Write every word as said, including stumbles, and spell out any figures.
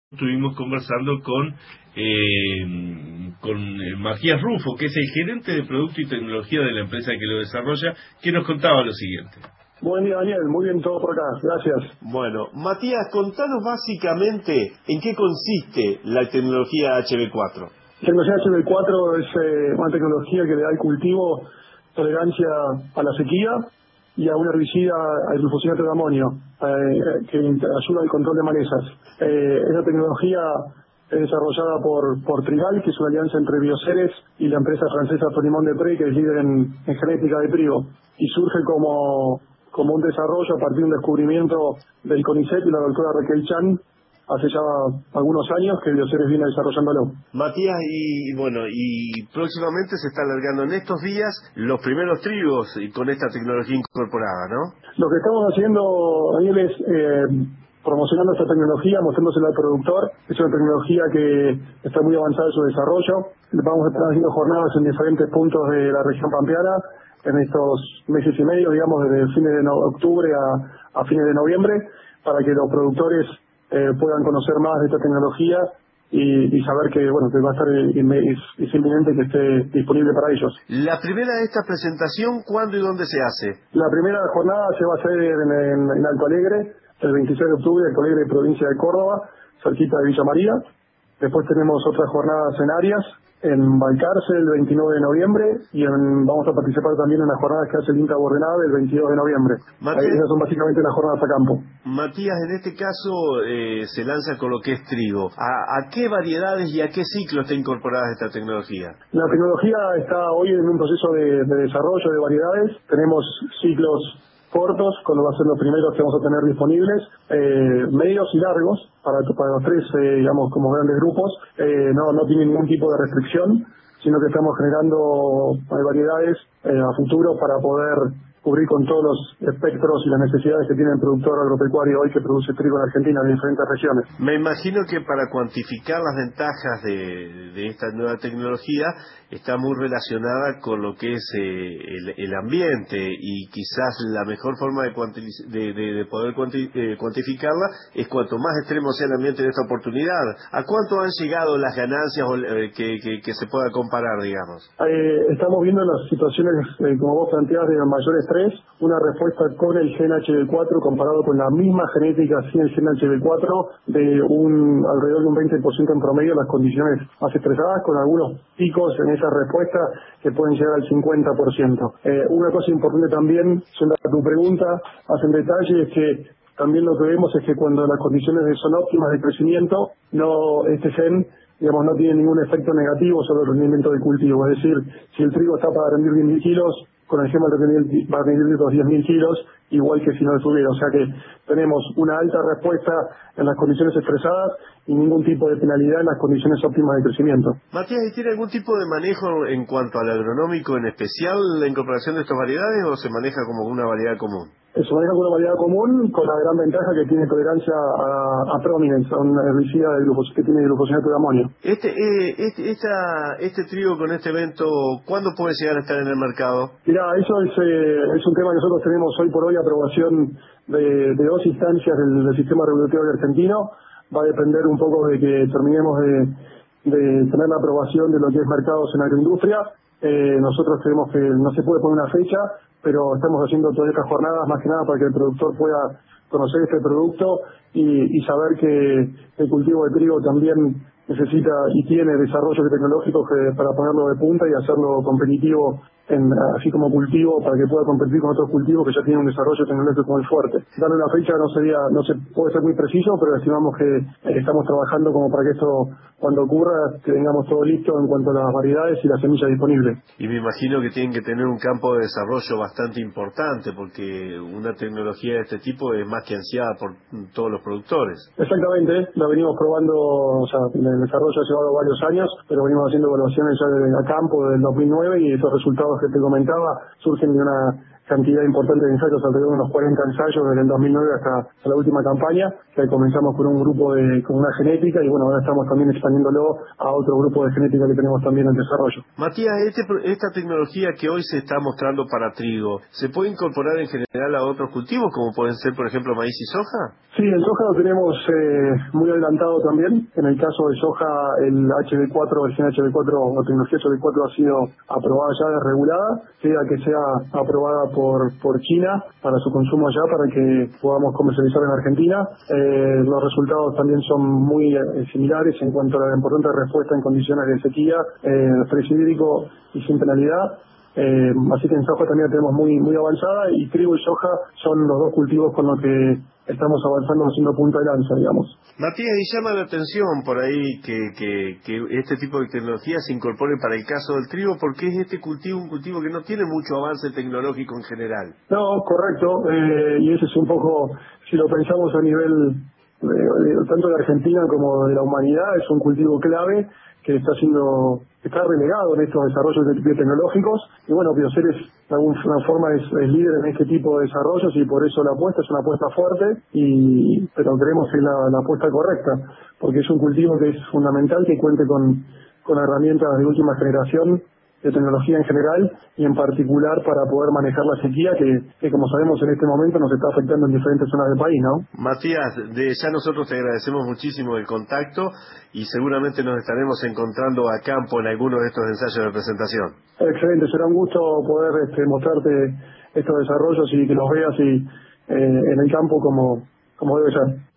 Estuvimos conversando con eh, con eh, Matías Rufo, que es el gerente de Producto y Tecnología de la empresa que lo desarrolla, que nos contaba lo siguiente. Buen día, Daniel. Muy bien todo por acá. Gracias. Bueno, Matías, contanos básicamente en qué consiste la tecnología H B cuatro. La tecnología H B cuatro es eh, una tecnología que le da al cultivo tolerancia a la sequía y a un herbicida, al glufosinato de amonio, eh, que ayuda al control de malezas. Eh, esa tecnología es desarrollada por, por Trigal, que es una alianza entre Bioceres y la empresa francesa Florimond Desprez, que es líder en, en genética de trigo, y surge como, como un desarrollo a partir de un descubrimiento del CONICET y la doctora Raquel Chan hace ya algunos años que Bioceres viene desarrollándolo. Matías, y bueno, y próximamente se está alargando en estos días los primeros trigos y con esta tecnología incorporada, ¿no? Lo que estamos haciendo, Daniel, es eh, promocionando esta tecnología, mostrándosela al productor. Es una tecnología que está muy avanzada en su desarrollo. Vamos a estar haciendo jornadas en diferentes puntos de la región pampeana en estos meses y medio, digamos, desde fines de no- octubre a, a fines de noviembre, para que los productores eh, puedan conocer más de esta tecnología y, y saber que, bueno, que va a estar inme- es, es inminente que esté disponible para ellos. La primera de esta presentación, ¿cuándo y dónde se hace? La primera jornada se va a hacer en, en, en Alto Alegre, el veintiséis de octubre, Alto Alegre, provincia de Córdoba, cerquita de Villa María. Después tenemos otras jornadas en Arias, en Balcarce, el veintinueve de noviembre, y en- vamos a participar también en las jornadas que hace el INTA Bordenave el veintidós de noviembre. Ahí, Matías, esas son básicamente las jornadas a campo. Matías, en este caso eh, se lanza con lo que es trigo. ¿A, a qué variedades y a qué ciclo está incorporada esta tecnología? La tecnología está hoy en un proceso de, de desarrollo de variedades. Tenemos ciclos cortos, cuando va a ser los primeros que vamos a tener disponibles, eh, medios y largos, para, para los tres, eh, digamos, como grandes grupos. Eh, no, no tiene ningún tipo de restricción, sino que estamos generando eh, variedades eh, a futuro para poder cubrir con todos los espectros y las necesidades que tiene el productor agropecuario hoy que produce trigo en Argentina en diferentes regiones. Me imagino que para cuantificar las ventajas de, de esta nueva tecnología está muy relacionada con lo que es eh, el, el ambiente, y quizás la mejor forma de, cuanti- de, de- de poder cuanti- eh, cuantificarla es cuanto más extremo sea el ambiente en esta oportunidad. ¿A cuánto han llegado las ganancias o, eh, que, que- que se pueda comparar, digamos? Eh, estamos viendo en las situaciones, eh, como vos planteás, de mayor estrés, una respuesta con el gen H B cuatro comparado con la misma genética sin el gen H B cuatro de un alrededor de un veinte por ciento en promedio en las condiciones más estresadas, con algunos picos en esa respuesta que pueden llegar al cincuenta por ciento. Eh, una cosa importante también, sobre tu pregunta, hacen detalle, es que también lo que vemos es que cuando las condiciones son óptimas de crecimiento, no este gen digamos, no tiene ningún efecto negativo sobre el rendimiento del cultivo. Es decir, si el trigo está para rendir diez mil kilos, con el gema va a rendir los diez mil kilos, igual que si no estuviera. O sea que tenemos una alta respuesta en las condiciones estresadas y ningún tipo de penalidad en las condiciones óptimas de crecimiento. Matías, ¿y tiene algún tipo de manejo en cuanto al agronómico, en especial la incorporación de estas variedades, o se maneja como una variedad común? Se maneja con una variedad común, con la gran ventaja que tiene tolerancia a, a Prominence, a un herbicida de glufos, que tiene glufosinato de amonio. Este, eh, este, esta, este trigo con este evento, ¿cuándo puede llegar a estar en el mercado? Mirá, eso es, eh, es un tema que nosotros tenemos hoy por hoy, aprobación de, de dos instancias del, del sistema regulatorio argentino. Va a depender un poco de que terminemos de, de tener la aprobación de lo que es mercados en agroindustria. Eh, nosotros creemos que no se puede poner una fecha, pero estamos haciendo todas estas jornadas más que nada para que el productor pueda conocer este producto y, y saber que el cultivo de trigo también necesita y tiene desarrollos tecnológicos que, para ponerlo de punta y hacerlo competitivo, en, así como cultivo, para que pueda competir con otros cultivos que ya tienen un desarrollo tecnológico muy fuerte. Darle una fecha no sería, no se puede ser muy preciso, pero estimamos que eh, estamos trabajando como para que esto, cuando ocurra, que tengamos todo listo en cuanto a las variedades y las semillas disponibles. Y me imagino que tienen que tener un campo de desarrollo bastante importante, porque una tecnología de este tipo es más que ansiada por todos los productores. Exactamente, la venimos probando, o sea, el desarrollo ha llevado varios años, pero venimos haciendo evaluaciones ya desde a campo desde el dos mil nueve y estos resultados que te comentaba surgen de una cantidad importante de ensayos, alrededor de unos cuarenta ensayos desde el dos mil nueve hasta, hasta la última campaña, que comenzamos con un grupo de con una genética y bueno, ahora estamos también expandiéndolo a otro grupo de genética que tenemos también en desarrollo. Matías, este, esta tecnología que hoy se está mostrando para trigo, ¿se puede incorporar en general a otros cultivos, como pueden ser, por ejemplo, maíz y soja? Sí, el soja lo tenemos eh, muy adelantado también. En el caso de soja, el H B cuatro, el gen H B cuatro, la tecnología H B cuatro ha sido aprobada ya, desregulada, queda que sea aprobada por por China para su consumo allá, para que podamos comercializar en Argentina. Eh, los resultados también son muy eh, similares en cuanto a la importante respuesta en condiciones de sequía, eh, estrés hídrico y sin penalidad. Eh, así que en soja también la tenemos muy muy avanzada, y trigo y soja son los dos cultivos con los que estamos avanzando haciendo punta de lanza, digamos. Matías, y llama la atención por ahí que, que, que este tipo de tecnología se incorpore para el caso del trigo, porque es este cultivo un cultivo que no tiene mucho avance tecnológico en general. No, correcto, eh, y ese es un poco, si lo pensamos a nivel de, de, tanto de Argentina como de la humanidad, es un cultivo clave que está siendo, está relegado en estos desarrollos biotecnológicos, y bueno, Bioceres de alguna forma es, es líder en este tipo de desarrollos, y por eso la apuesta es una apuesta fuerte, y pero creemos que es la, la apuesta correcta, porque es un cultivo que es fundamental que cuente con, con herramientas de última generación de tecnología en general, y en particular para poder manejar la sequía que, que como sabemos en este momento nos está afectando en diferentes zonas del país, ¿no? Matías, de ya nosotros te agradecemos muchísimo el contacto, y seguramente nos estaremos encontrando a campo en alguno de estos ensayos de presentación. Excelente, será un gusto poder este, mostrarte estos desarrollos y que los veas y, eh, en el campo como, como debe ser.